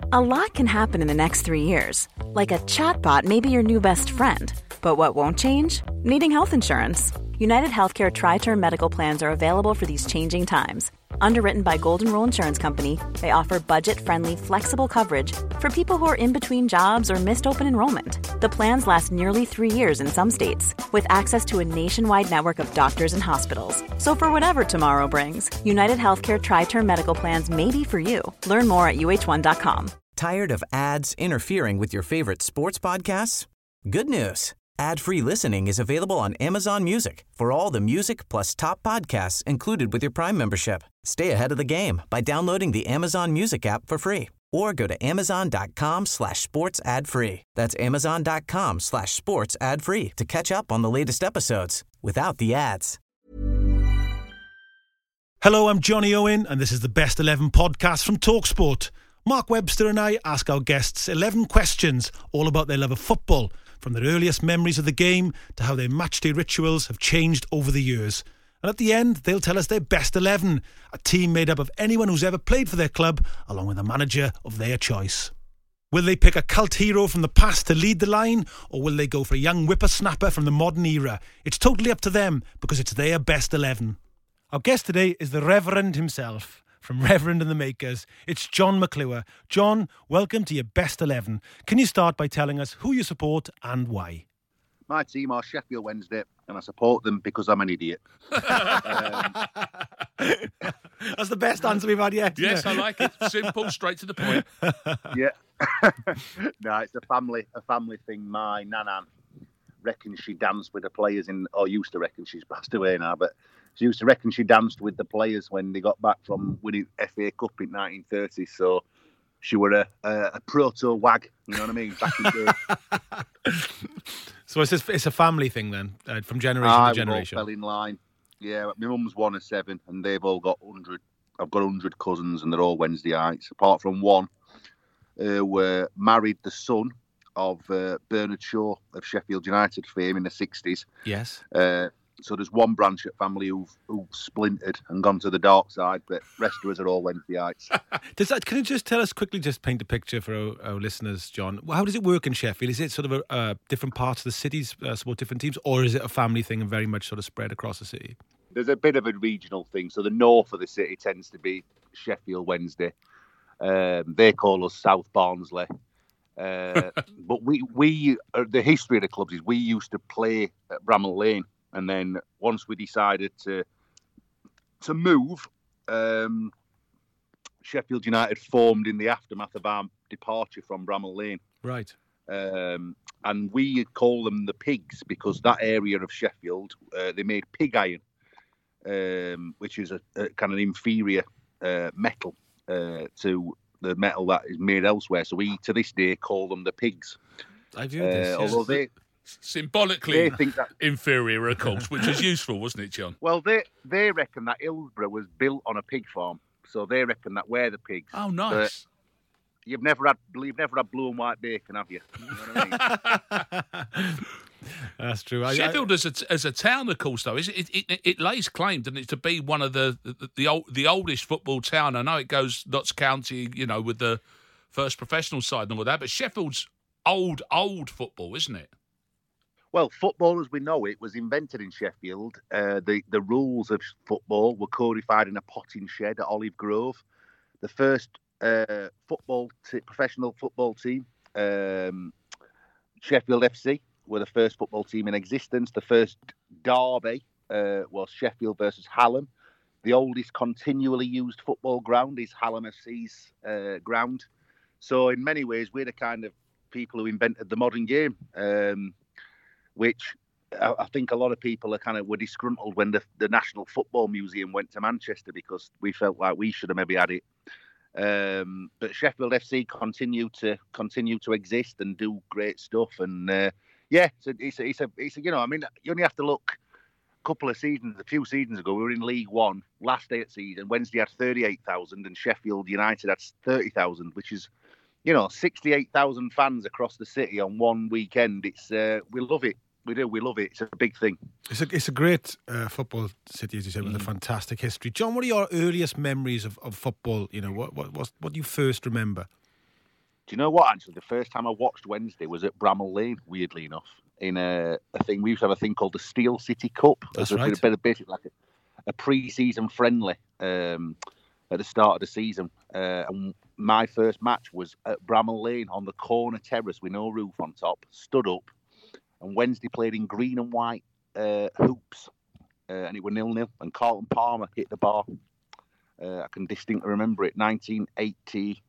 A lot can happen in the next 3 years. Like a chatbot may be your new best friend. But what won't change? Needing health insurance. United Healthcare Tri-Term Medical Plans are available for these changing times. Underwritten by Golden Rule Insurance Company, they offer budget-friendly, flexible coverage for people who are in between jobs or missed open enrollment. The plans last nearly 3 years in some states, with access to a nationwide network of doctors and hospitals. So for whatever tomorrow brings, United Healthcare Tri-Term Medical Plans may be for you. Learn more at uh1.com. Tired of ads interfering with your favorite sports podcasts? Good news. Ad-free listening is available on Amazon Music for all the music plus top podcasts included with your Prime membership. Stay ahead of the game by downloading the Amazon Music app for free or go to amazon.com/sports ad free. That's amazon.com/sports ad free to catch up on the latest episodes without the ads. Hello, I'm Johnny Owen and this is the Best 11 podcast from TalkSport. Mark Webster and I ask our guests 11 questions all about their love of football, from their earliest memories of the game to how their matchday rituals have changed over the years. And at the end, they'll tell us their best 11, a team made up of anyone who's ever played for their club, along with a manager of their choice. Will they pick a cult hero from the past to lead the line, or will they go for a young whippersnapper from the modern era? It's totally up to them, because it's their best 11. Our guest today is the Reverend himself. From Reverend and the Makers, it's John McClure. John, welcome to your Best 11. Can you start by telling us who you support and why? My team are Sheffield Wednesday, and I support them because I'm an idiot. That's the best answer we've had yet. Yes, I like it. Simple, straight to the point. Yeah. No, it's a family thing. My nanan reckons she danced with the players or used to reckon, she's passed away now, but she used to reckon she danced with the players when they got back from winning FA Cup in 1930. So she were a proto-wag, you know what I mean, back in the day. So it's a family thing then, from generation to generation? All fell in line. Yeah, my mum's one of 7, and they've all got 100. I've got 100 cousins, and they're all Wednesdayites, apart from one who married the son of Bernard Shaw of Sheffield United fame in the 60s. Yes. So there's one branch of family who've splintered and gone to the dark side, but rest of us are all Wednesdayites. Can you just tell us quickly, just paint a picture for our listeners, John? How does it work in Sheffield? Is it sort of different parts of the cities support different teams, or is it a family thing and very much sort of spread across the city? There's a bit of a regional thing. So the north of the city tends to be Sheffield Wednesday. They call us South Barnsley. But we the history of the clubs is we used to play at Bramall Lane. And then once we decided to move, Sheffield United formed in the aftermath of our departure from Bramall Lane. Right. And we call them the Pigs because that area of Sheffield, they made pig iron, which is a kind of inferior metal to the metal that is made elsewhere. So we, to this day, call them the Pigs. I've heard this. Although they... Symbolically they think that, inferior, of course, which is useful, wasn't it, John? Well, they reckon that Hillsborough was built on a pig farm, so they reckon that we're the pigs. Oh, nice. But you've never had blue and white bacon, have you? You know what I mean? That's true. Sheffield as a town, of course, though, it lays claim, doesn't it, to be one of the oldest football town. I know it goes Notts County, you know, with the first professional side and all that, but Sheffield's old football, isn't it? Well, football as we know it was invented in Sheffield. The rules of football were codified in a potting shed at Olive Grove. The first professional football team, Sheffield FC, were the first football team in existence. The first derby was Sheffield versus Hallam. The oldest continually used football ground is Hallam FC's ground. So in many ways, we're the kind of people who invented the modern game. Which I think a lot of people were disgruntled when the National Football Museum went to Manchester because we felt like we should have maybe had it. But Sheffield FC continue to exist and do great stuff. And it's a you know, I mean, you only have to look a few seasons ago, we were in League One, last day of season. Wednesday had 38,000 and Sheffield United had 30,000, which is, you know, 68,000 fans across the city on one weekend. It's we love it. We do. We love it. It's a big thing. It's a great football city, as you said, with a fantastic history. John, what are your earliest memories of football? You know, what do you first remember? Do you know what? Actually, the first time I watched Wednesday was at Bramall Lane. Weirdly enough, in a thing we used to have a thing called the Steel City Cup. That's right. Basically like a pre-season friendly at the start of the season. And my first match was at Bramall Lane on the corner terrace with no roof on top. Stood up, and Wednesday played in green and white hoops, and it was 0-0. And Carlton Palmer hit the bar. I can distinctly remember it. 1988,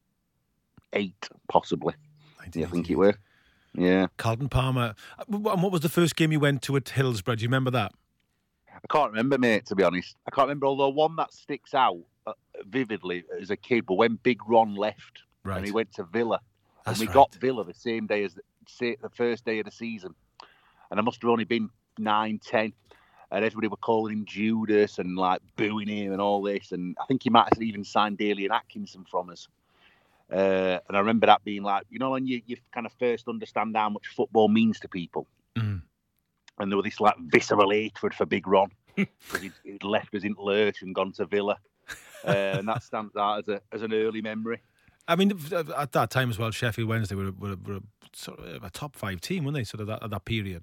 possibly. Yeah, I think it were. Yeah. Carlton Palmer. And what was the first game you went to at Hillsborough? Do you remember that? I can't remember, mate, to be honest. I can't remember, although one that sticks out vividly as a kid, but when Big Ron left and he went to Villa, and we got Villa the same day as the first day of the season, and I must have only been 9, 10, and everybody were calling him Judas and like booing him and all this, and I think he might have even signed Dalian Atkinson from us. And I remember that being like, you know, when you kind of first understand how much football means to people. Mm. And there was this like visceral hatred for Big Ron because he'd left us in lurch and gone to Villa, and that stands out as an early memory. I mean, at that time as well, Sheffield Wednesday were sort of a top 5 team, weren't they? Sort of at that period.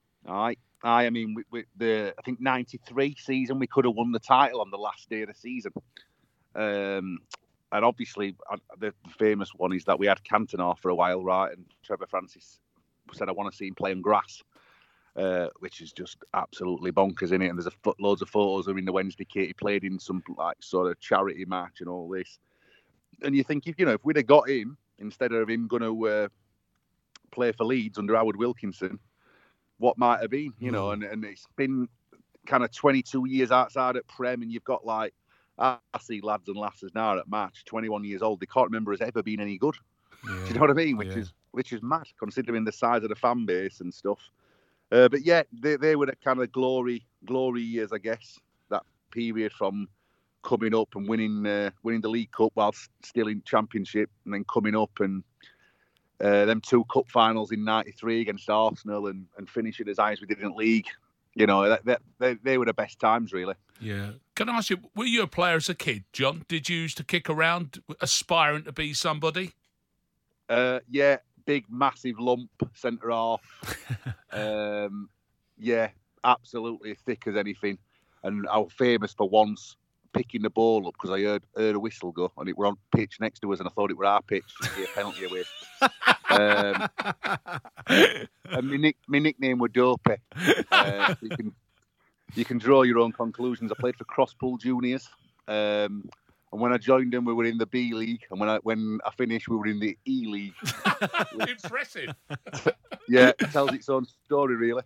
I mean, with I think 93 season, we could have won the title on the last day of the season. And obviously, the famous one is that we had Cantona for a while, right? And Trevor Francis said, I want to see him play on grass, which is just absolutely bonkers, isn't it? And there's loads of photos of him in the Wednesday kit. He played in some like sort of charity match and all this. And you think, if we'd have got him, instead of him going to play for Leeds under Howard Wilkinson, what might have been, and it's been kind of 22 years outside at Prem, and you've got like, I see lads and lasses now at match, 21 years old, they can't remember us ever being any good. Yeah. Do you know what I mean? Which is mad, considering the size of the fan base and stuff. But yeah, they were the kind of glory years, I guess, that period from coming up and winning the League Cup whilst still in Championship, and then coming up and them 2 cup finals in '93 against Arsenal and finishing as high as we did in the league. They were the best times, really. Yeah. Can I ask you, were you a player as a kid, John? Did you used to kick around aspiring to be somebody? Yeah, big, massive lump, centre half. Yeah, absolutely thick as anything. And I was famous for once picking the ball up because I heard a whistle go, and it were on pitch next to us, and I thought it were our pitch to be a penalty away. And my nickname was Dopey. You can draw your own conclusions. I played for Crosspool Juniors, and when I joined them, we were in the B League, and when I finished, we were in the E League. Impressive. Yeah, it tells its own story, really.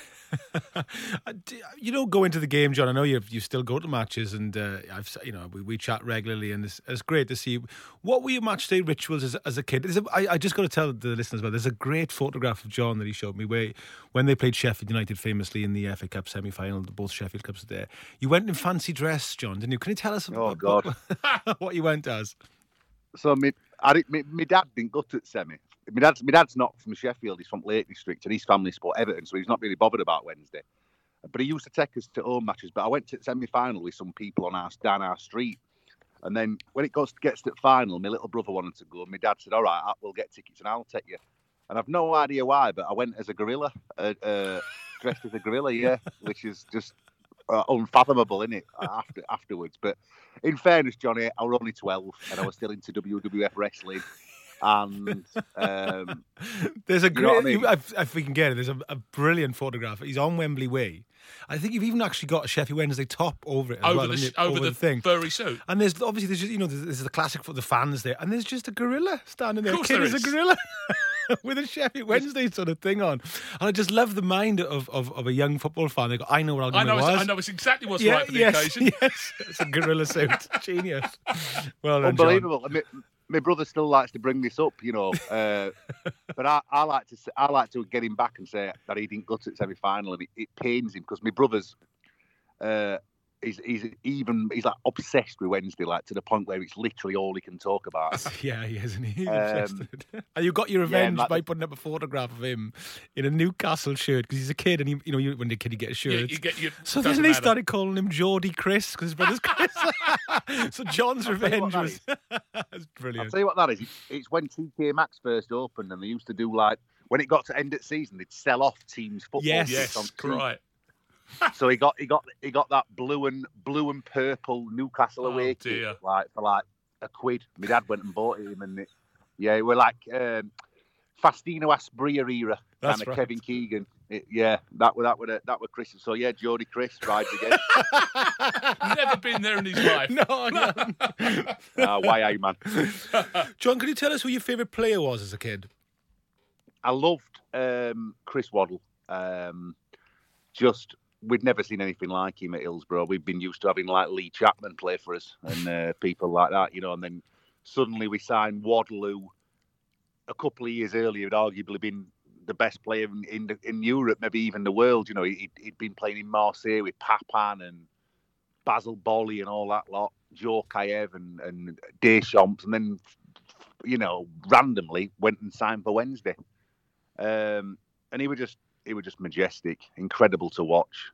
You don't go into the game, John. I know you still go to matches, and we chat regularly, and it's great to see. What were your match day rituals as a kid? I just got to tell the listeners about. There's a great photograph of John that he showed me where when they played Sheffield United famously in the FA Cup semi-final, both Sheffield Cups were there. You went in fancy dress, John, didn't you? Can you tell us what you went as? So my dad didn't go to the semi. My dad's not from Sheffield. He's from Lake District, and his family support Everton, so he's not really bothered about Wednesday. But he used to take us to home matches. But I went to the semi-final with some people down our street, and then when it gets to the final, my little brother wanted to go, and my dad said, "All right, we'll get tickets and I'll take you." And I've no idea why, but I went as a gorilla, dressed as a gorilla, yeah, which is just unfathomable, isn't it? Afterwards, but in fairness, Johnny, I was only 12, and I was still into WWF wrestling. And there's a great, if we can get it, there's a brilliant photograph. He's on Wembley Way. I think you've even actually got a Sheffield Wednesday top over it as over the thing, furry suit. And there's the classic for the fans there, and there's just a gorilla standing there. Kid is a gorilla with a Sheffield Wednesday sort of thing on. And I just love the mind of a young football fan. They go, I know what I'll do. I know it's exactly what's right for the occasion. Yes, it's a gorilla suit. Genius. Well done, unbelievable. John. My brother still likes to bring this up, but I like to get him back and say that he didn't go to the semi-final, and it pains him because my brother's he's like obsessed with Wednesday, like to the point where it's literally all he can talk about. Yeah, he is, isn't he? And you got your revenge by putting up a photograph of him in a Newcastle shirt because he's a kid, and when the kid you get a shirt. So then they started calling him Geordie Chris because his brother's Chris. So John's revenge was that's brilliant. I'll tell you what that is. It's when TK Maxx first opened, and they used to do like when it got to end of season, they'd sell off teams' football. Yes, right. So he got that blue and purple Newcastle away kit, like for like £1. My dad went and bought him, and it were like Faustino Asprilla era kind of right. Kevin Keegan. That were Chris. So Geordie Chris rides again. Never been there in his life. No, why, man? John, can you tell us who your favourite player was as a kid? I loved Chris Waddle. We'd never seen anything like him at Hillsborough. We've been used to having like Lee Chapman play for us and people like that, and then suddenly we signed Waddle, who a couple of years earlier had arguably been the best player in Europe, maybe even the world. He'd been playing in Marseille with Papin and Basil Bolly and all that lot, Joe Kayev and Deschamps, and then, randomly went and signed for Wednesday. And he was just majestic, incredible to watch,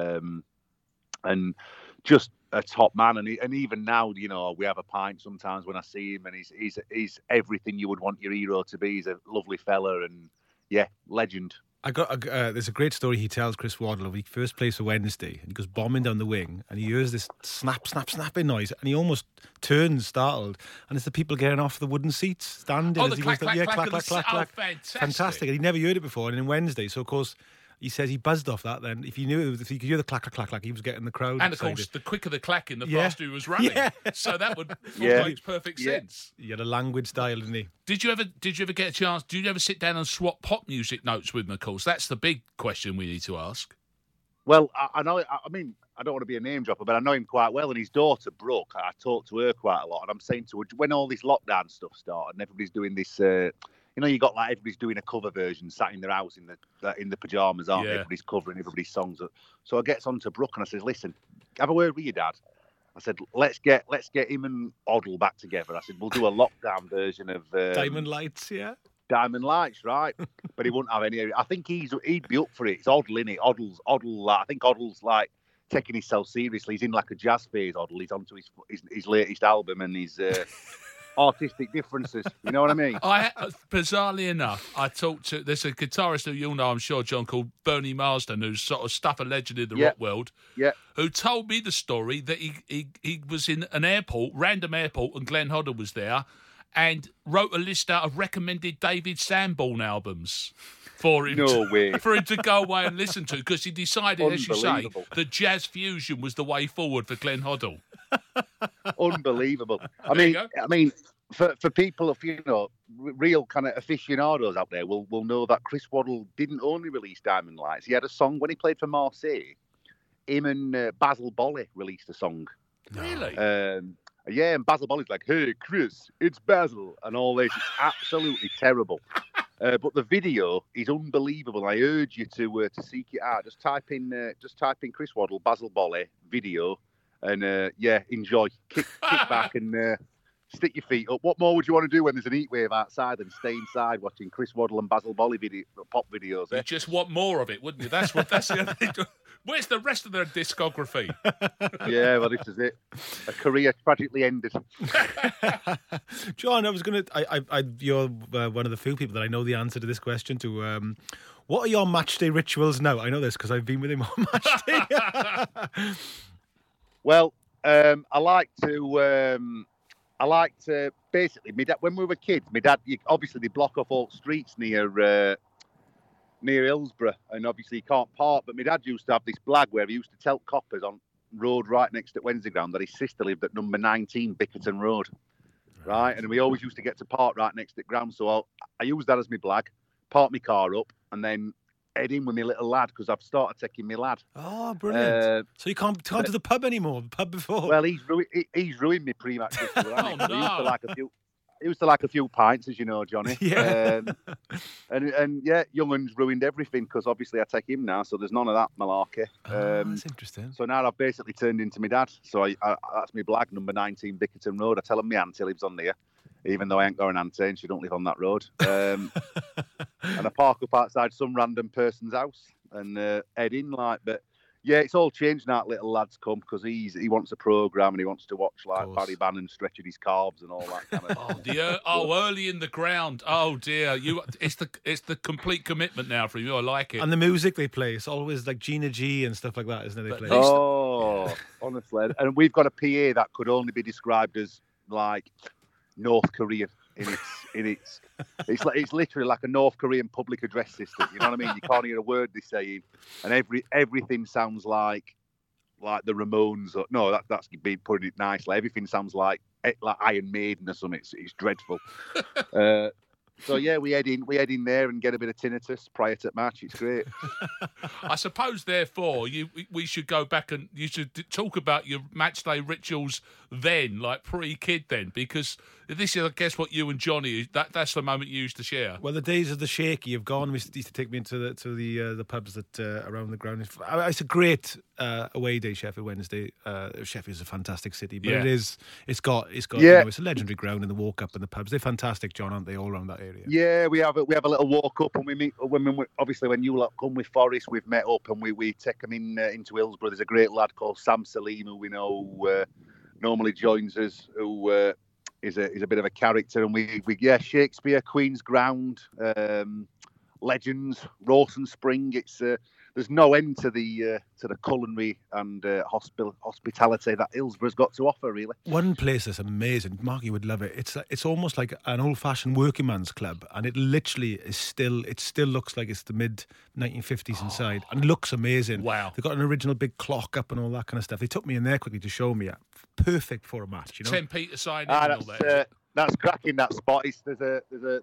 and just a top man. And even now, we have a pint sometimes when I see him, and he's everything you would want your hero to be. He's a lovely fella, and legend. There's a great story he tells, Chris Waddle. He first plays for Wednesday, and he goes bombing down the wing, and he hears this snapping noise, and he almost turns startled, and it's the people getting off the wooden seats, standing. Oh, the clack, clack. Fantastic. And he'd never heard it before, and in Wednesday, so of course, he says he buzzed off that then. If he could hear the clack, he was getting the crowd. And of course, the quicker the clacking, the faster he was running. Yeah. So that would make perfect sense. He had a languid style, didn't he? Did you ever get a chance? Did you ever sit down and swap pop music notes with him? Of course, that's the big question we need to ask. Well, I know. I mean, I don't want to be a name dropper, but I know him quite well. And his daughter Brooke, I talk to her quite a lot, and I'm saying to her, when all this lockdown stuff started, and everybody's doing this. You got like everybody's doing a cover version, sat in their house in the pajamas, aren't they? Everybody's covering everybody's songs. So I gets on to Brooke and I says, "Listen, have a word with your dad." I said, "Let's get him and Oddle back together." I said, "We'll do a lockdown version of Diamond Lights, yeah." Diamond Lights, right? But he wouldn't have any. I think he'd be up for it. It's Oddle, innit? Oddle. I think Oddle's like taking himself seriously. He's in like a jazz phase. Oddle. He's onto his latest album and his. Artistic differences, you know what I mean? Bizarrely enough, there's a guitarist who you'll know, I'm sure, John, called Bernie Marsden, who's sort of stuff a legend in the rock world, who told me the story that he was in an airport, random airport, and Glenn Hoddle was there, and wrote a list out of recommended David Sanborn albums for him, for him to go away and listen to, because he decided, as you say, that jazz fusion was the way forward for Glenn Hoddle. Unbelievable. I mean, for people of real kind of aficionados out there, will know that Chris Waddle didn't only release Diamond Lights. He had a song when he played for Marseille. Him and Basil Bolly released a song. Really? And Basil Bolly's like, "Hey, Chris, it's Basil," and all this. It's absolutely terrible. But the video is unbelievable. I urge you to seek it out. Just type in Chris Waddle, Basil Bolly video. And enjoy. Kick back and stick your feet up. What more would you want to do when there's an heat wave outside than stay inside watching Chris Waddle and Basil Bolly pop videos? You just want more of it, wouldn't you? That's the other thing. Where's the rest of their discography? Yeah, well, this is it. A career tragically ended. John, I was going to. You're one of the few people that I know the answer to this question. To what are your match day rituals now? I know this because I've been with him on match day. Well, I like to basically. My dad, when we were kids, my dad obviously they block off all streets near Hillsborough, and obviously you can't park. But my dad used to have this blag where he used to tell coppers on road right next to Wednesday Ground that his sister lived at number 19 Bickerton Road, right? And we always used to get to park right next to the ground. So I used that as my blag, park my car up, and then head in with my little lad because I've started taking my lad. Oh, brilliant! So you can't to the pub anymore. The pub before. Well, he's ruined me pre-match. Oh, no. used to like a few pints, as you know, Johnny. Yeah. And yeah, Young'un's ruined everything because obviously I take him now, so there's none of that malarkey. That's interesting. So now I've basically turned into my dad. So that's my blag, number 19 Bickerton Road. I tell him my auntie lives on there, even though I ain't got an auntie and she don't live on that road. And I park up outside some random person's house and head in like, but yeah, it's all changed now. Little lads come because he wants a programme and he wants to watch like Barry Bannon stretching his carbs and all that kind of. Early in the ground. Oh dear, it's the complete commitment now for you. I like it. And the music they play, it's always like Gina G and stuff like that, isn't it? They play. Honestly, and we've got a PA that could only be described as like North Korean in its. It's literally like a North Korean public address system. You know what I mean? You can't hear a word they're saying, and everything sounds like the Ramones. No, that's been putting it nicely. Everything sounds like Iron Maiden or something. It's dreadful. So yeah, we head in there and get a bit of tinnitus prior to the match. It's great. I suppose, therefore, we should go back and you should talk about your match day rituals then, like pre-kid then, because this is, I guess, what you and Johnny, that's the moment you used to share. Well, the days of the shaky have gone. We used to take me into the pubs that around the ground. It's a great away day, Sheffield Wednesday. Sheffield's a fantastic city, but it's got it's a legendary ground in the walk up and the pubs. They're fantastic, John, aren't they? All around that area. Yeah, we have a little walk up and we meet obviously when you lot come with Forest, we've met up and we take them into Hillsborough. There's a great lad called Sam Salim who we know normally joins us, who is a bit of a character, and we Shakespeare, Queen's Ground, Legends, Rawson Spring. It's there's no end to the culinary and hospitality that Hillsborough's got to offer, really. One place that's amazing, Mark, you would love it. It's almost like an old-fashioned working man's club, and it literally is still looks like it's the mid 1950s inside, and looks amazing. Wow! They've got an original big clock up and all that kind of stuff. They took me in there quickly to show me. Perfect for a match, you know. 10 Peter side and all that. That's cracking. That spot. There's a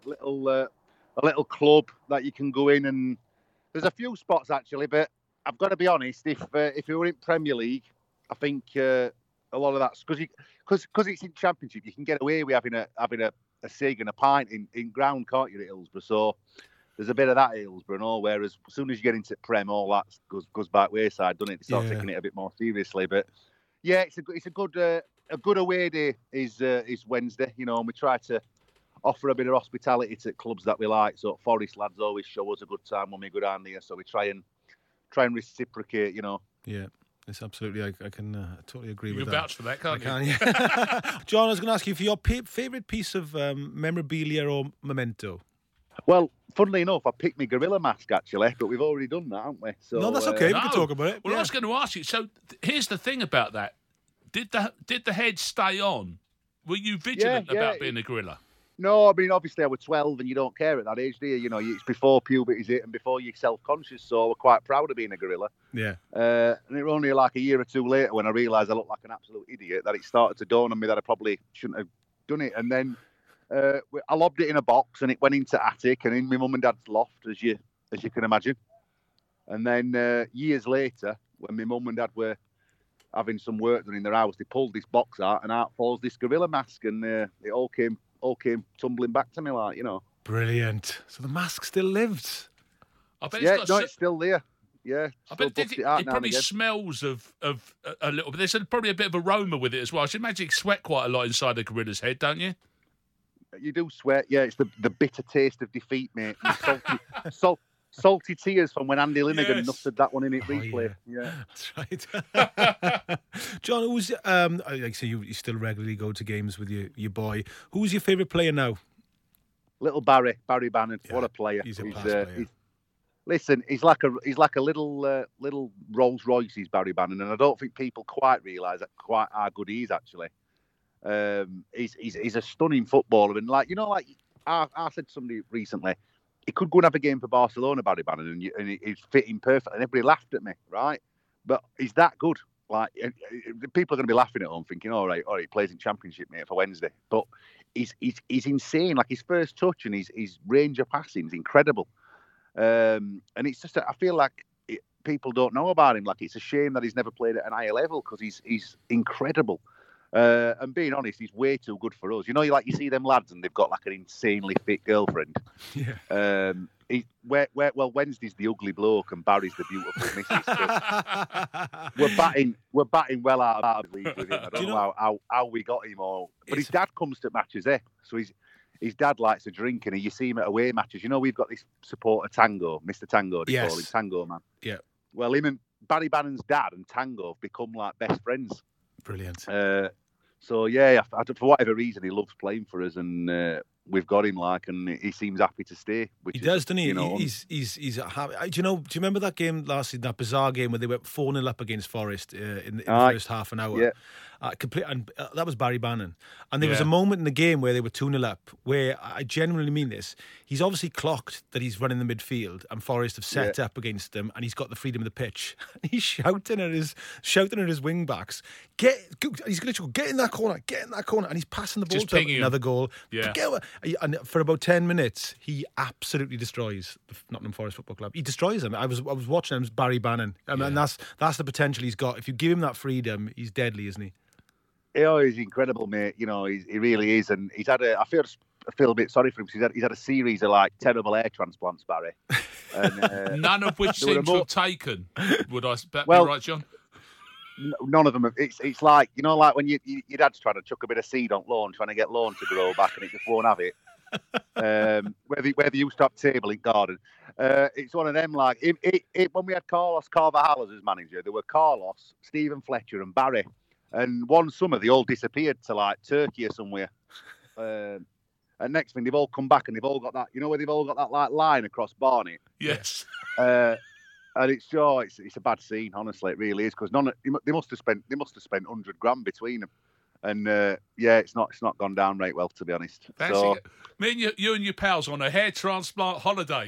little club that you can go in, and there's a few spots actually. But I've got to be honest. If you were in Premier League, I think a lot of that's because it's in Championship. You can get away with having a cig and a pint in ground, can't you, at Hillsborough? So there's a bit of that at Hillsborough and all. Whereas as soon as you get into Prem, all that goes back wayside, doesn't it? They start taking it a bit more seriously. But yeah, it's a good away day is Wednesday, you know, and we try to offer a bit of hospitality to clubs that we like. So Forest lads always show us a good time when we go down there. So we try and reciprocate, you know. Yeah, it's absolutely. I can totally agree with that. You can vouch for that, can't you? Yeah. John, I was going to ask you for your favourite piece of memorabilia or memento. Well, funnily enough, I picked my gorilla mask actually, but we've already done that, haven't we? So, no, that's okay. We can talk about it. Well, I was going to ask you. So here's the thing about that. Did the head stay on? Were you vigilant about being a gorilla? No, I mean, obviously I was 12 and you don't care at that age, do you? You know, it's before puberty and before you're self-conscious, so we're quite proud of being a gorilla. Yeah. And it was only like a year or two later when I realised I looked like an absolute idiot that it started to dawn on me that I probably shouldn't have done it. And then I lobbed it in a box and it went into attic and in my mum and dad's loft, as you can imagine. And then years later, when my mum and dad were having some work done in their house, they pulled this box out and out falls this gorilla mask, and it all came tumbling back to me, like, you know. Brilliant. So the mask still lives. I bet it's still there. Yeah. I bet it probably smells of a little bit. There's probably a bit of aroma with it as well. I should imagine you sweat quite a lot inside a gorilla's head, don't you? You do sweat, yeah. It's the bitter taste of defeat, mate. Salty tears from when Andy Linnigan nutted that one in it replay. Yeah, that's right. John, who's like I say, you still regularly go to games with your boy. Who's your favourite player now? Little Barry Bannon. Yeah, what a player! He's a class player. Listen, he's like a little Rolls Royce. He's Barry Bannon, and I don't think people quite realise quite how good he is actually. He's a stunning footballer, and like I said to somebody recently, he could go and have a game for Barcelona, Barry Bannon, and he'd fit in perfectly. And everybody laughed at me, right? But he's that good. Like, people are going to be laughing at him, thinking, all right, he plays in Championship, mate, for Wednesday. But he's insane. Like, his first touch and his range of passing is incredible. And it's just, I feel like people don't know about him. Like, it's a shame that he's never played at an higher level because he's incredible. And being honest, he's way too good for us. You know, you see them lads and they've got like an insanely fit girlfriend. Yeah. Well, Wednesday's the ugly bloke and Barry's the beautiful missus. We're batting well out of the league with him. I don't know how we got him all. But his dad comes to matches, so his dad likes to drink, and you see him at away matches. You know, we've got this supporter Tango, Mr. Tango, they call him Tango Man. Yeah. Well, him and Barry Bannon's dad and Tango have become like best friends. Brilliant. So yeah, for whatever reason, he loves playing for us, and we've got him and he seems happy to stay. He does, doesn't he? He's happy. Do you remember that game last season, that bizarre game where they went 4-0 up against Forest in the first half an hour? Yeah. That was Barry Bannon. And there was a moment in the game where they were 2-0 up, where I genuinely mean this. He's obviously clocked that he's running the midfield and Forest have set up against him and he's got the freedom of the pitch. He's shouting at his wing backs. He's going to go, get in that corner, and he's passing the ball Just to another goal. Yeah. And for about 10 minutes, he absolutely destroys the Nottingham Forest Football Club. He destroys them. I was watching him, it was Barry Bannon. And that's the potential he's got. If you give him that freedom, he's deadly, isn't he? He's incredible, mate. You know, he really is. And he's had I feel a bit sorry for him because he's had a series of terrible hair transplants, Barry. And, none of which seem to have taken. Would I be right, John? None of them. It's like, you know, like when your dad's trying to chuck a bit of seed on lawn, trying to get lawn to grow back, and it just won't have it. Where they used to have table in garden. It's one of them. Like when we had Carlos Carvajal as manager, there were Carlos, Stephen Fletcher, and Barry. And one summer they all disappeared to Turkey or somewhere. And next thing they've all come back and they've all got that. You know where they've all got that line across Barnet. Yes. And it's a bad scene, honestly. It really is, because they must have spent $100,000 between them, and it's not gone down right well, to be honest. So, me and you and your pals on a hair transplant holiday.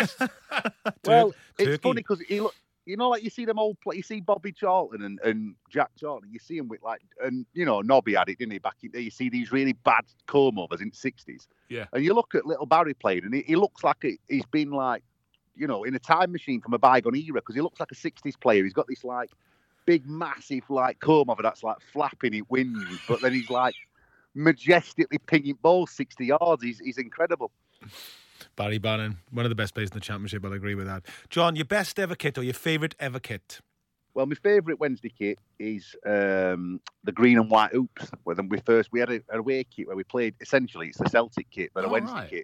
Well, it's funny because you know, like you see them old you see Bobby Charlton and Jack Charlton, you see them with and you know, Nobby had it, didn't he, back in there? You see these really bad comb overs in the 60s. Yeah. And you look at little Barry playing, and he looks like he's been you know, in a time machine from a bygone era, because he looks like a 60s player. He's got this big, massive comb over that's flapping in wind, but then he's majestically pinging balls 60 yards. He's incredible. Barry Bannon, one of the best players in the Championship, I'll agree with that. John, your best ever kit or your favourite ever kit? Well, my favourite Wednesday kit is the green and white hoops. We had a away kit where we played, essentially it's the Celtic kit, but a Wednesday kit.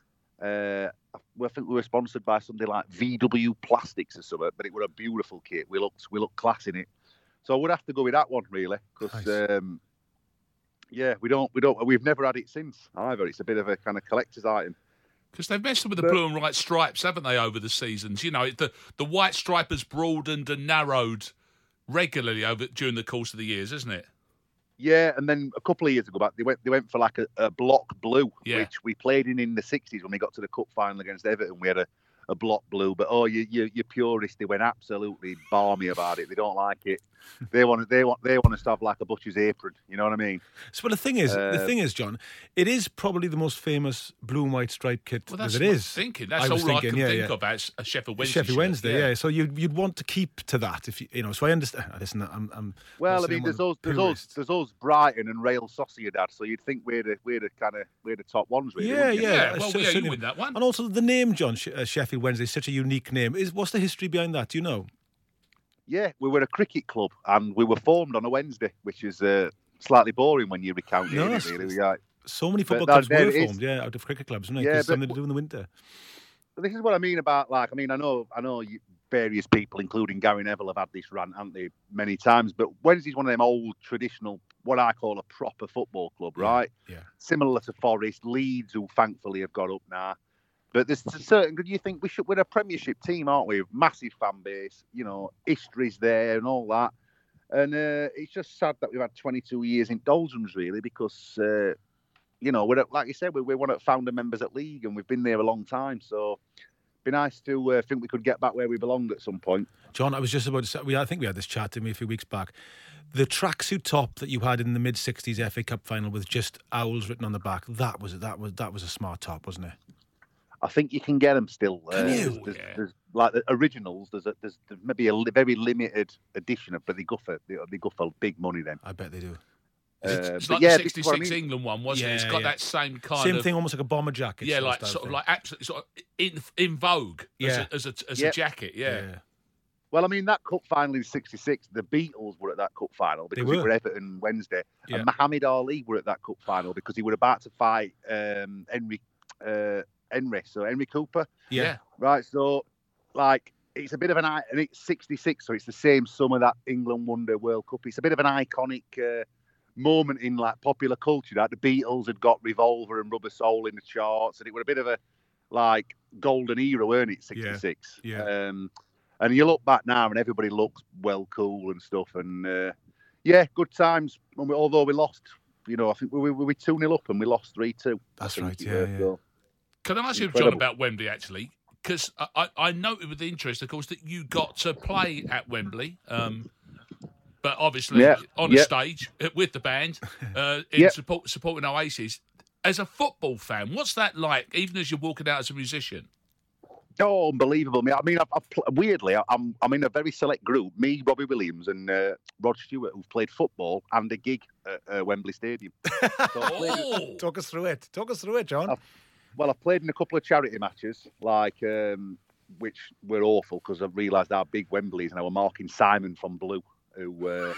I think we were sponsored by something like VW Plastics or something, but it was a beautiful kit. We looked class in it, so I would have to go with that one really, because we've never had it since either. It's a bit of a kind of collector's item. Because they've messed with the blue and white stripes, haven't they, over the seasons? You know, the white stripe has broadened and narrowed regularly during the course of the years, isn't it? Yeah, and then a couple of years ago back, they went for a block blue, which we played in the 60s when we got to the cup final against Everton. We had a block blue, but you purists, they went absolutely balmy about it. They don't like it. They want us to have a butcher's apron. You know what I mean? So, but the thing is, John, it is probably the most famous blue and white striped kit that's as it is. That's all I can think of as a Sheffield Wednesday. Sheffield Wednesday, yeah. So you'd want to keep to that, if you know. So I understand. Listen, I'm well, I mean, there's those Brighton and Real Sociedad. So you'd think we're the top ones, really. Yeah. Well, you win that one. And also the name, John, Sheffield Wednesday is such a unique name. What's the history behind that? Do you know? Yeah, we were a cricket club and we were formed on a Wednesday, which is slightly boring when you recount it. Really. So many football clubs were formed, out of cricket clubs, isn't it? Because something to do in the winter. But this is what I mean about I know various people, including Gary Neville, have had this rant, haven't they, many times. But Wednesday's one of them old traditional, what I call a proper football club, right? Yeah. Similar to Forest, Leeds, who thankfully have got up now. But there's certain. You think we're a Premiership team, aren't we? Massive fan base, you know, history's there and all that. And it's just sad that we've had 22 years in doldrums, really, because you know, we're like you said, we're one of the founder members at League, and we've been there a long time. So it'd be nice to think we could get back where we belonged at some point. John, I was just about to say, I think we had this chat to me a few weeks back. The tracksuit top that you had in the mid '60s FA Cup final with just owls written on the back, that was a smart top, wasn't it? I think you can get them still. There's like the originals. There's maybe a very limited edition of, but they go for big money then. I bet they do. It's like yeah, the 66 England one, wasn't it? It's got that same kind of thing, almost like a bomber jacket. Yeah, like sort of like absolutely sort of in vogue as a jacket. Yeah. Well, I mean, that cup final in '66, the Beatles were at that cup final because it were Everton Wednesday, and Muhammad Ali were at that cup final because he were about to fight Henry Cooper. Yeah. Right. So, like, it's a bit of and it's '66, so it's the same summer that England won the World Cup. It's a bit of an iconic moment in like popular culture. That the Beatles had got Revolver and Rubber Soul in the charts, and it was a bit of a like golden era, weren't it? '66. Yeah. And you look back now, and everybody looks well cool and stuff. And good times. Although we lost, I think we 2-0 up and we lost 3-2. That's right. So. Can I ask you, John, about Wembley actually? Because I noted with interest, of course, that you got to play at Wembley, but obviously on a stage with the band supporting Oasis. As a football fan, what's that like? Even as you're walking out as a musician. Oh, unbelievable! I mean, weirdly, I'm in a very select group. Me, Robbie Williams, and Rod Stewart, who've played football and a gig at Wembley Stadium. So Talk us through it. Talk us through it, John. I've played in a couple of charity matches, which were awful because I've realised how big Wembley is, and I was marking Simon from Blue, who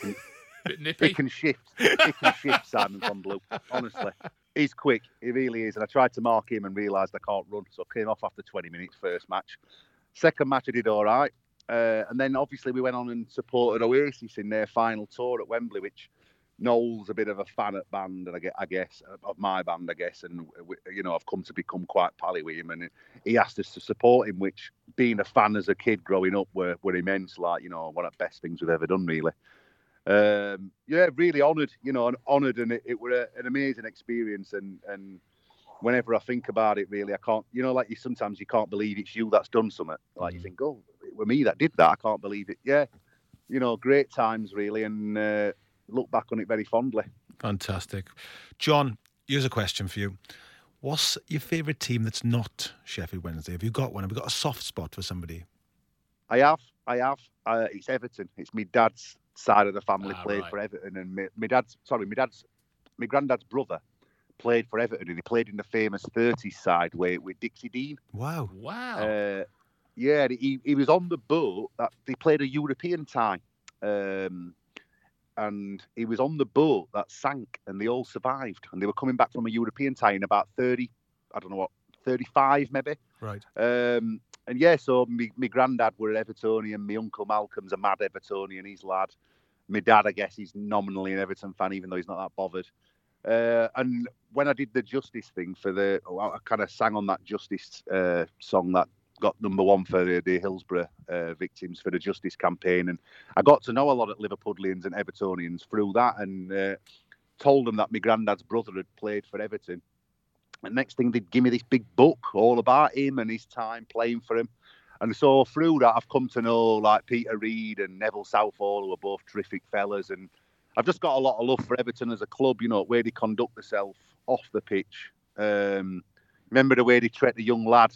he can shift Simon from Blue. Honestly. He's quick, he really is. And I tried to mark him and realised I can't run. So I came off after 20 minutes, first match. Second match, I did all right. And then obviously we went on and supported Oasis in their final tour at Wembley, which Noel's a bit of a fan at band, and I guess, of my band, I guess. And, I've come to become quite pally with him. And he asked us to support him, which being a fan as a kid growing up were immense. Like, one of the best things we've ever done, really. Really honoured, and it were an amazing experience. And whenever I think about it, really, I can't, sometimes you can't believe it's you that's done something. Like you think, oh, it were me that did that. I can't believe it. Yeah, great times, really, and look back on it very fondly. Fantastic. John, here's a question for you. What's your favourite team that's not Sheffield Wednesday? Have you got one? Have you got a soft spot for somebody? I have. It's Everton. It's my dad's side of the family played for Everton, and my granddad's brother played for Everton, and he played in the famous 30s side with Dixie Dean. Wow. He was on the boat that they played a European tie, and he was on the boat that sank, and they all survived, and they were coming back from a European tie in about 35 maybe. Right. So my granddad were an Evertonian, my uncle Malcolm's a mad Evertonian, he's lad. My dad, I guess, he's nominally an Everton fan, even though he's not that bothered. And when I did the Justice thing I kind of sang on that Justice song that got #1 for the Hillsborough victims for the Justice campaign. And I got to know a lot of Liverpudlians and Evertonians through that, and told them that my granddad's brother had played for Everton. And next thing, they'd give me this big book all about him and his time playing for him. And so through that, I've come to know like Peter Reid and Neville Southall, who are both terrific fellas. And I've just got a lot of love for Everton as a club, where they conduct themselves off the pitch. Remember the way they treat the young lad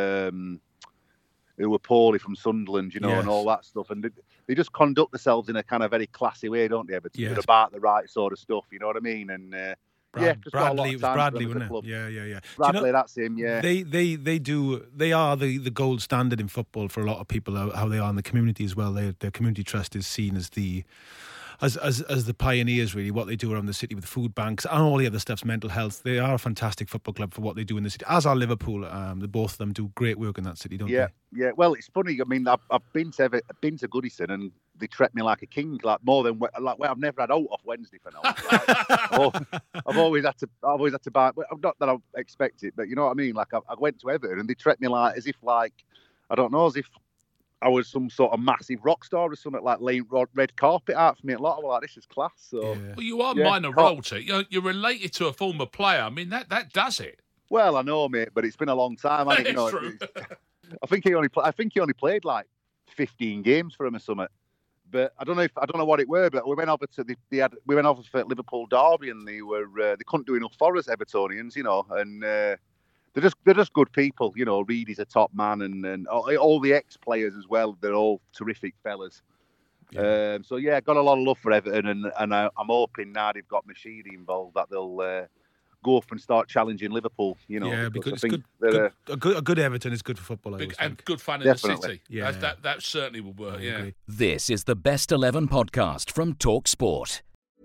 who were poorly from Sunderland, and all that stuff. And they just conduct themselves in a kind of very classy way, don't they, Everton? Yes. They're about the right sort of stuff, you know what I mean? And Bradley, it was Bradley, wasn't it? Yeah. Bradley, that's him. Yeah. They are the gold standard in football for a lot of people. How they are in the community as well. Their community trust is seen as the pioneers, really. What they do around the city with food banks and all the other stuff's mental health. They are a fantastic football club for what they do in the city. As are Liverpool. The both of them do great work in that city, don't they? Yeah. Well, it's funny. I mean, I've been to Goodison, and they treat me like a king, like more than I've never had out off Wednesday for now. I've always had to buy. Not that I expect it, but you know what I mean. Like I went to Everton, and they treat me like as if I was some sort of massive rock star or something, like laying red carpet out for me. A lot of like, this is class. So well, you are minor royalty. You're related to a former player. I mean, that does it. Well, I know, mate, but it's been a long time. I think true. I think he only played like 15 games for him or something. But I don't know what it were. But we went over for Liverpool derby, and they couldn't do enough for us Evertonians, and they're just good people, Reid is a top man, and all the ex-players as well. They're all terrific fellas. Yeah. So yeah, got a lot of love for Everton, and I'm hoping now they've got Mashiri involved that they'll go up and start challenging Liverpool. You know, Yeah, because I it's think a good Everton is good for football. I always And think. good fun in Definitely. the city. Yeah. That certainly will work. I Yeah. agree. This is the Best 11 podcast from Talk Sport.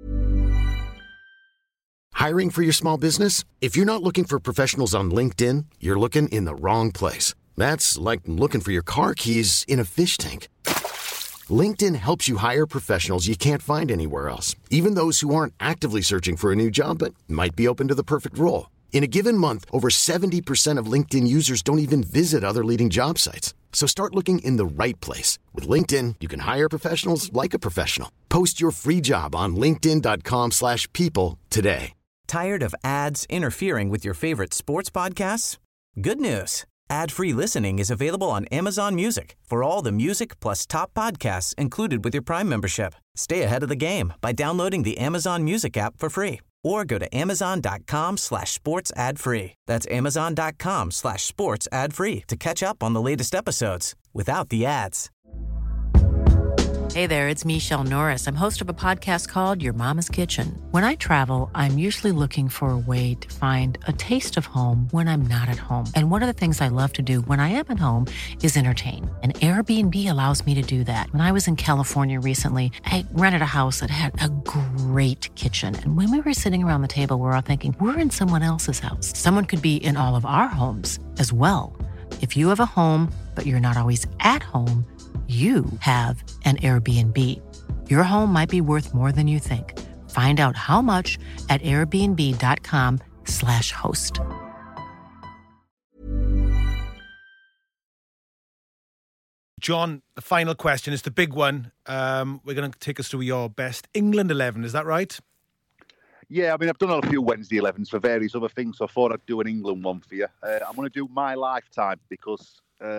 Hiring for your small business? If you're not looking for professionals on LinkedIn, you're looking in the wrong place. That's like looking for your car keys in a fish tank. LinkedIn helps you hire professionals you can't find anywhere else, even those who aren't actively searching for a new job but might be open to the perfect role. In a given month, over 70% of LinkedIn users don't even visit other leading job sites. So start looking in the right place. With LinkedIn, you can hire professionals like a professional. Post your free job on linkedin.com/people today. Tired of ads interfering with your favorite sports podcasts? Good news. Ad-free listening is available on Amazon Music for all the music plus top podcasts included with your Prime membership. Stay ahead of the game by downloading the Amazon Music app for free or go to amazon.com/sports ad free. That's amazon.com/sports ad free to catch up on the latest episodes without the ads. Hey there, it's Michelle Norris. I'm host of a podcast called Your Mama's Kitchen. When I travel, I'm usually looking for a way to find a taste of home when I'm not at home. And one of the things I love to do when I am at home is entertain. And Airbnb allows me to do that. When I was in California recently, I rented a house that had a great kitchen. And when we were sitting around the table, we were all thinking, we're in someone else's house. Someone could be in all of our homes as well. If you have a home, but you're not always at home, you have an Airbnb. Your home might be worth more than you think. Find out how much at airbnb.com/host. John, the final question is the big one. We're going to take us through your best England 11. Is that right? Yeah, I mean, I've done a few Wednesday 11s for various other things, so I thought I'd do an England one for you. I'm going to do my lifetime because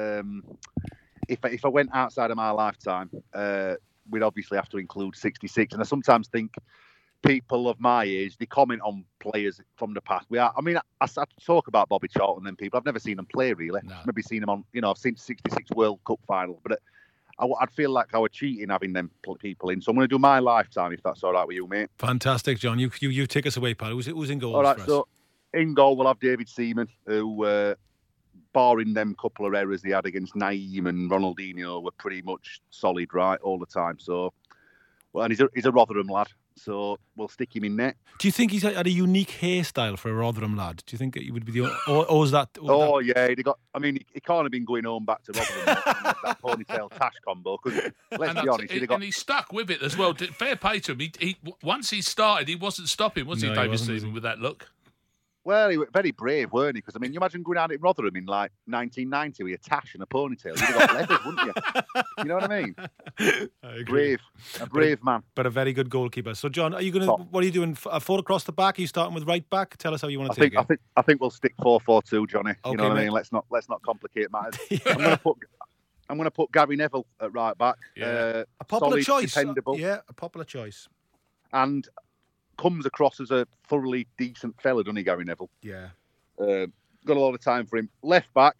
if I went outside of my lifetime, we'd obviously have to include 66. And I sometimes think people of my age, they comment on players from the past. I talk about Bobby Charlton and people. I've never seen them play, really. No. Maybe seen them on, I've seen 66 World Cup final. But I'd feel like I were cheating having them people in. So I'm going to do my lifetime, if that's all right with you, mate. Fantastic, John. You take us away, pal. Who's in goal? All right, for us? so in goal we'll have David Seaman, who, barring them couple of errors he had against Naeem and Ronaldinho, were pretty much solid, right, all the time. So, well, and he's a Rotherham lad, so we'll stick him in there. Do you think he's had a unique hairstyle for a Rotherham lad? Do you think he would be the only, or is that? Yeah, he can't have been going home back to Rotherham that ponytail tash combo. Because let's be honest, and he stuck with it as well. Fair play to him. He once he started, he wasn't stopping, was he, David Seaman, with that look? Well, he was very brave, weren't he? Because, you imagine going out in Rotherham in, 1990 with a tash and a ponytail. You'd have got leathers, wouldn't you? You know what I mean? I agree. A brave man. But a very good goalkeeper. So, John, what are you doing? 4 across the back? Are you starting with right back? Tell us how you want to take it. I think we'll stick 4-4-2, Johnny. Okay, you know what mate. I mean? Let's not complicate matters. Yeah. I'm going to put Gary Neville at right back. Yeah. A popular solid, choice. dependable. Yeah, a popular choice. And comes across as a thoroughly decent fella, doesn't he, Gary Neville? Yeah. Got a lot of time for him. Left back,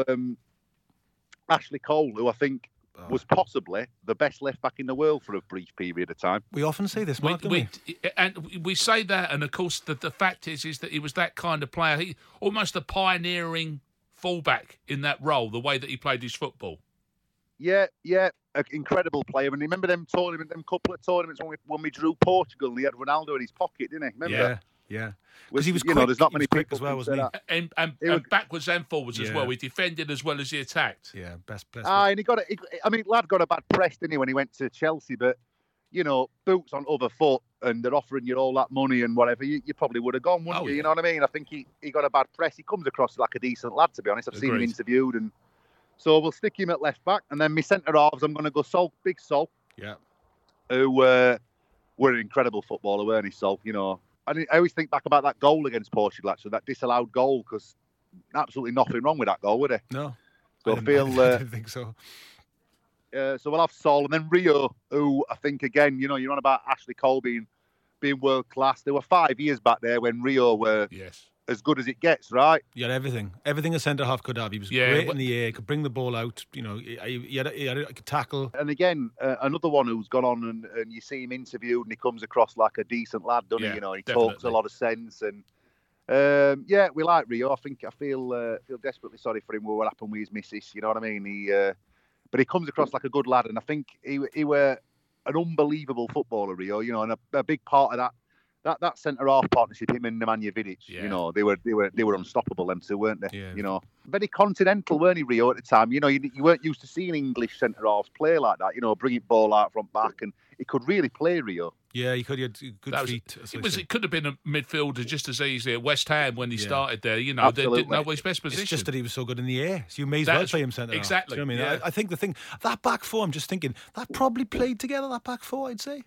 Ashley Cole, who I think was possibly the best left back in the world for a brief period of time. We often say this, Mark, don't we? And we say that, and of course the fact is that he was that kind of player. He almost a pioneering fullback in that role, the way that he played his football. Yeah, an incredible player. And remember them couple of tournaments when we drew Portugal and he had Ronaldo in his pocket, didn't he? Remember? Yeah. Because he was quick. there's not many quick people as well, wasn't he? And backwards and forwards as well. He defended as well as he attacked. Yeah, best. And he got it. Lad got a bad press, didn't he, when he went to Chelsea? But boots on other foot, and they're offering you all that money and whatever. You probably would have gone, wouldn't you? Yeah. You know what I mean? I think he got a bad press. He comes across like a decent lad, to be honest. I've seen him interviewed, and so we'll stick him at left back, and then my centre halves, I'm going to go Big Sol. Yeah. Who were an incredible footballer, weren't he, Sol? I always think back about that goal against Portugal, actually, that disallowed goal, because absolutely nothing wrong with that goal, would there? No. So I didn't think so. So we'll have Sol, and then Rio, who I think, again, you're on about Ashley Cole being world class. There were 5 years back there when Rio were as good as it gets, right? You had everything a centre half could have. He was great in the air. He could bring the ball out. You know, he could tackle. And again, another one who's gone on and you see him interviewed and he comes across like a decent lad, doesn't he? You know, he talks a lot of sense and. We like Rio. I feel desperately sorry for him with what happened with his missus. You know what I mean? But he comes across like a good lad, and I think he were an unbelievable footballer, Rio. You know, and a big part of that centre half partnership, him and Nemanja Vidic. Yeah. You know, they were unstoppable, them two, weren't they? Yeah. You know, very continental, weren't he, Rio, at the time? You know, you weren't used to seeing English centre halves play like that. You know, bringing ball out from back, and he could really play, Rio. Yeah, he could. He had good feet. It could have been a midfielder just as easy at West Ham when he started there. You know, they didn't know his best position. It's just that he was so good in the air. So you may as well play him centre. Exactly. You know what I mean? I think the thing, that back four, I'm just thinking, that probably played together, that back four, I'd say.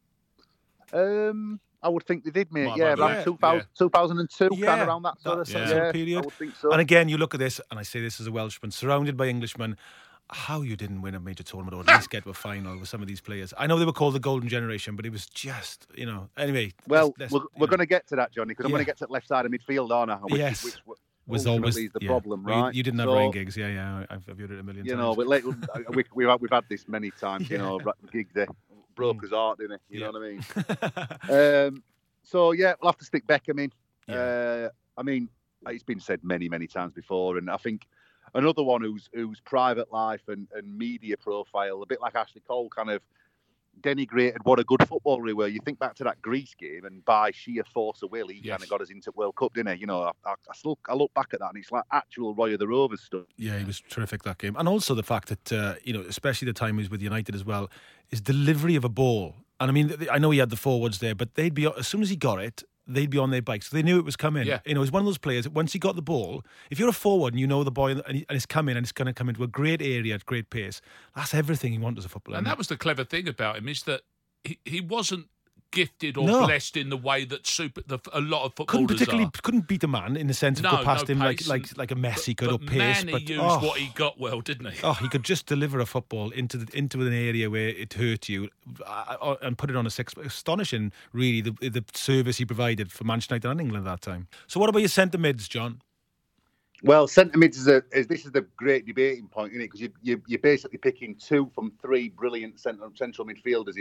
I would think they did, mate. Around 2002, kind of around that sort of period. I would think so. And again, you look at this, and I say this as a Welshman, surrounded by Englishmen. How you didn't win a major tournament or at least get to a final with some of these players. I know they were called the Golden Generation, but it was just, you know. Anyway. Well, we're going to get to that, Johnny, because I'm going to get to the left side of midfield, aren't I? Which was always the problem, right? You didn't have Ryan Giggs, I've heard it a million times. You know, we've had this many times. You know, Giggs broke his heart, didn't he? You know what I mean? So we'll have to stick Beckham in. I mean, it's been said many times before, and I think. Another one whose private life and media profile, a bit like Ashley Cole, kind of denigrated what a good footballer he were. You think back to that Greece game, and by sheer force of will, he kind of got us into World Cup, didn't he? You know, I look back at that, and it's like actual Roy of the Rovers stuff. Yeah, he was terrific that game, and also the fact that you know, especially the time he was with United as well, his delivery of a ball. And I mean, I know he had the forwards there, but they'd be, as soon as he got it, they'd be on their bikes. They knew it was coming. Yeah. You know, he's one of those players, once he got the ball, if you're a forward and you know the boy and it's coming and it's going to come into a great area at great pace, that's everything you want as a footballer. And that was the clever thing about him, is that he wasn't gifted or blessed in the way that a lot of footballers couldn't beat a man in the sense of go past him like a Messi could, or pace. But used what he got well, didn't he? Oh, he could just deliver a football into an area where it hurt you and put it on a six. Astonishing, really, the service he provided for Manchester United and England at that time. So what about your centre mids, John? Well, centre mids this is the great debating point, isn't it? Because you're basically picking 2 from 3 brilliant central midfielders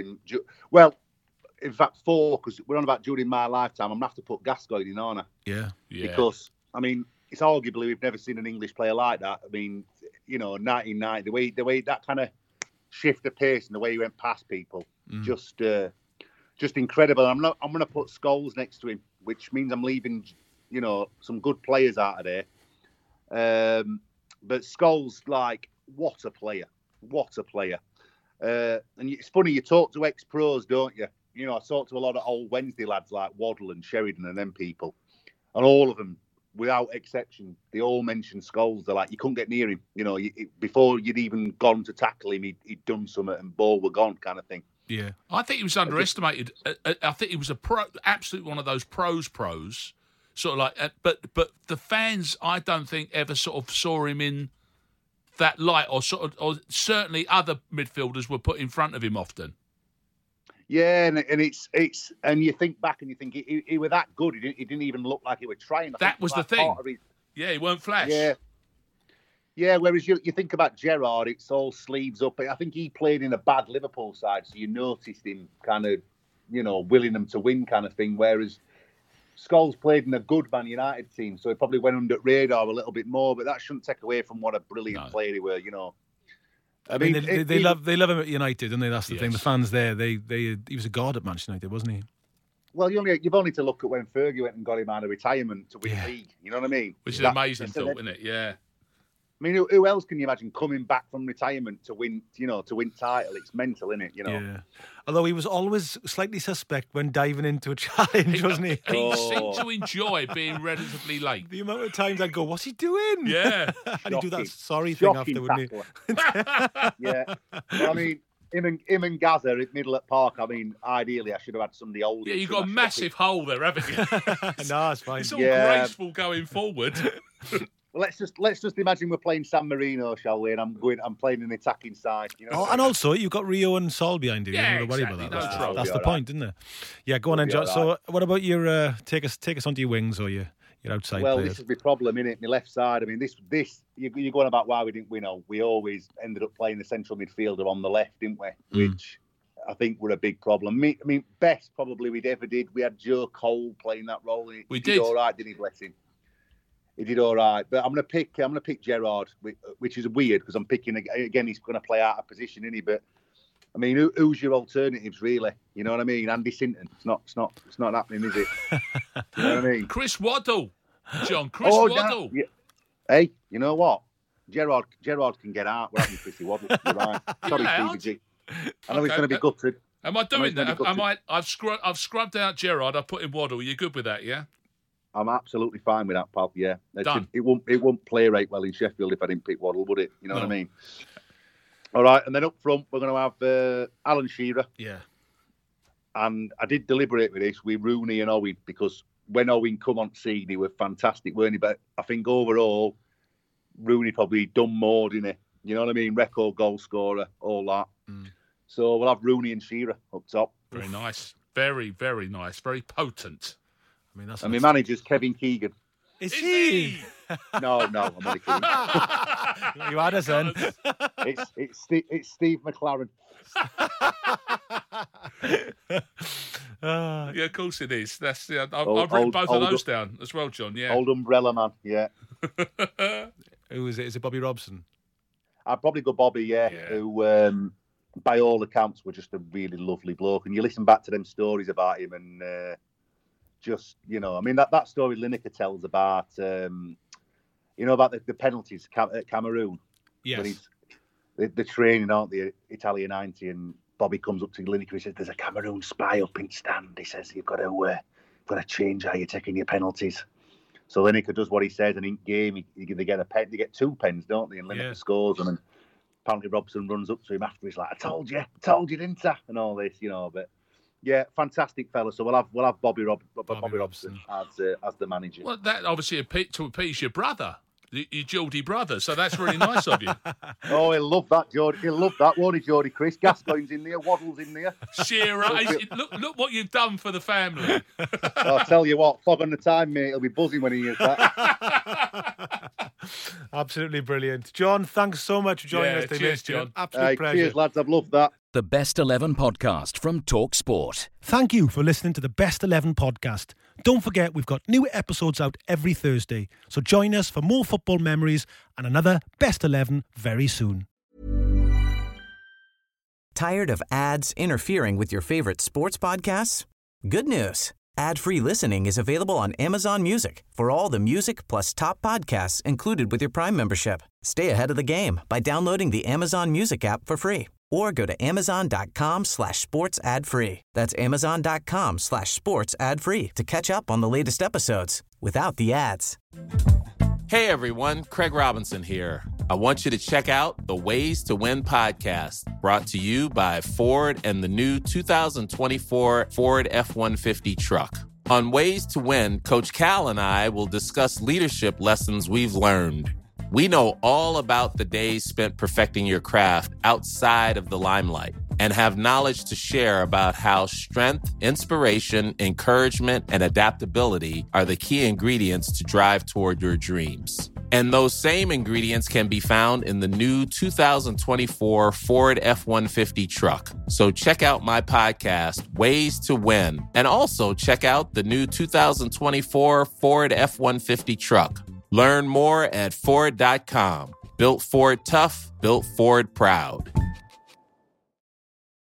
in fact, 4, because we're on about during my lifetime. I'm going to have to put Gascoigne in, aren't I? Yeah. Because, I mean, it's arguably we've never seen an English player like that. I mean, you know, 1990, the way that kind of shift of pace and the way he went past people, just incredible. I'm going to put Scholes next to him, which means I'm leaving, you know, some good players out of there. But Scholes, like, what a player. And it's funny, you talk to ex-pros, don't you? You know, I talk to a lot of old Wednesday lads like Waddle and Sheridan and them people. And all of them, without exception, they all mention Scholes. They're like, you couldn't get near him. You know, before you'd even gone to tackle him, he'd done something and ball were gone kind of thing. Yeah. I think he was underestimated. I think he was a absolute one of those pros. Sort of like, but the fans, I don't think ever sort of saw him in that light, or certainly other midfielders were put in front of him often. Yeah, and it's and you think back and you think he were that good. He didn't even look like he was trying. That was the thing. Yeah, he weren't flash. Yeah. Whereas you think about Gerrard, it's all sleeves up. I think he played in a bad Liverpool side, so you noticed him kind of, you know, willing them to win kind of thing. Whereas Scholes played in a good Man United team, so he probably went under radar a little bit more. But that shouldn't take away from what a brilliant player he were, you know. I mean, they love him at United, and that's the thing. The fans there, he was a god at Manchester United, wasn't he? Well, you've only to look at when Fergie went and got him out of retirement to win the league. You know what I mean? Which is an amazing thought, isn't it? Yeah. I mean, who else can you imagine coming back from retirement to win? You know, to win title. It's mental, isn't it? You know. Yeah. Although he was always slightly suspect when diving into a challenge, wasn't he? He seemed to enjoy being relatively late. The amount of times I'd go, "What's he doing?" Yeah, and he'd do that sorry thing after, wouldn't he? Yeah. Well, I mean, him and Gaza at Middle at Park. I mean, ideally, I should have had somebody older. Yeah, you've got a massive hole there, haven't you? No, it's fine. It's all graceful going forward. Well, let's just imagine we're playing San Marino, shall we? And I'm playing an attacking side. You know and also you've got Rio and Sol behind you. Yeah, you don't worry about that. No That's the point, isn't it? Yeah, go on then, John. So, what about your take us onto your wings or your your outside Well, players. this is my problem, innit? My left side. I mean, this you're going about why we didn't win. We always ended up playing the central midfielder on the left, didn't we? Which I think were a big problem. I mean, best probably we'd ever did. We had Joe Cole playing that role. He did all right, didn't he? Bless him. He did all right. But I'm gonna pick Gerrard, which is weird because I'm picking again. He's going to play out of position, isn't he? But I mean, who's your alternatives, really? You know what I mean? Andy Sinton. It's not happening, is it? You know what I mean? Chris Waddle, John. Waddle. Yeah. Hey, you know what? Gerrard can get out. We're having Chrissy Waddle. You're right. Sorry, Stevie G. I know he's going to be gutted. Am I doing that? I've scrubbed out Gerrard. I put in Waddle. You're good with that, yeah? I'm absolutely fine with that, pal. Yeah. Done. It won't play right well in Sheffield if I didn't pick Waddle, would it? You know what I mean? All right, and then up front, we're going to have Alan Shearer. Yeah. And I did deliberate with this with Rooney and Owen because when Owen come on scene, he were fantastic, weren't he? But I think overall, Rooney probably done more, didn't he? You know what I mean? Record goal scorer, all that. So we'll have Rooney and Shearer up top. Very nice. Very, very nice. Very potent. I mean, that's and my manager's Kevin Keegan. Is he? No, I'm only kidding. You had us then. It's Steve McLaren. Yeah, of course it is. That's I've written both of those down as well, John. Yeah, old umbrella man. Yeah. Who is it? Is it Bobby Robson? I'd probably go Bobby. Yeah. Who, by all accounts, were just a really lovely bloke. And you listen back to them stories about him, and just I mean that story Lineker tells about about the penalties at Cameroon. Yes. When the training, aren't they, Italian 90, and Bobby comes up to Lineker. He says, "There's a Cameroon spy up in stand." He says, "You've got to change how you're taking your penalties." So Lineker does what he says, and in game, they get a pen. They get 2 pens, don't they? And Lineker scores them, and apparently Robson runs up to him after. He's like, "I told you, didn't I?" And all this, But yeah, fantastic fella. So we'll have Bobby Robson as the manager. Well, that obviously to appease your brother. Your Geordie brother, so that's really nice of you. Oh, he'll love that, Geordie. He'll love that, won't he, Geordie? Chris Gascoigne's in there, Waddle's in there. Shearer, look what you've done for the family. I'll tell you what, fog on the time, mate. He'll be buzzing when he hears that. Absolutely brilliant. John, thanks so much for joining us today. Cheers, John. Absolute pleasure. Cheers, lads. I've loved that. The Best 11 podcast from Talk Sport. Thank you for listening to the Best 11 podcast. Don't forget, we've got new episodes out every Thursday. So join us for more football memories and another Best 11 very soon. Tired of ads interfering with your favorite sports podcasts? Good news. Ad-free listening is available on Amazon Music for all the music plus top podcasts included with your Prime membership. Stay ahead of the game by downloading the Amazon Music app for free or go to amazon.com/sports ad free. That's amazon.com/sports ad free to catch up on the latest episodes without the ads. Hey everyone, Craig Robinson here. I want you to check out the Ways to Win podcast, brought to you by Ford and the new 2024 Ford F-150 truck. On Ways to Win, Coach Cal and I will discuss leadership lessons we've learned. We know all about the days spent perfecting your craft outside of the limelight and have knowledge to share about how strength, inspiration, encouragement, and adaptability are the key ingredients to drive toward your dreams. And those same ingredients can be found in the new 2024 Ford F-150 truck. So check out my podcast, Ways to Win, and also check out the new 2024 Ford F-150 truck. Learn more at Ford.com. Built Ford tough, built Ford proud.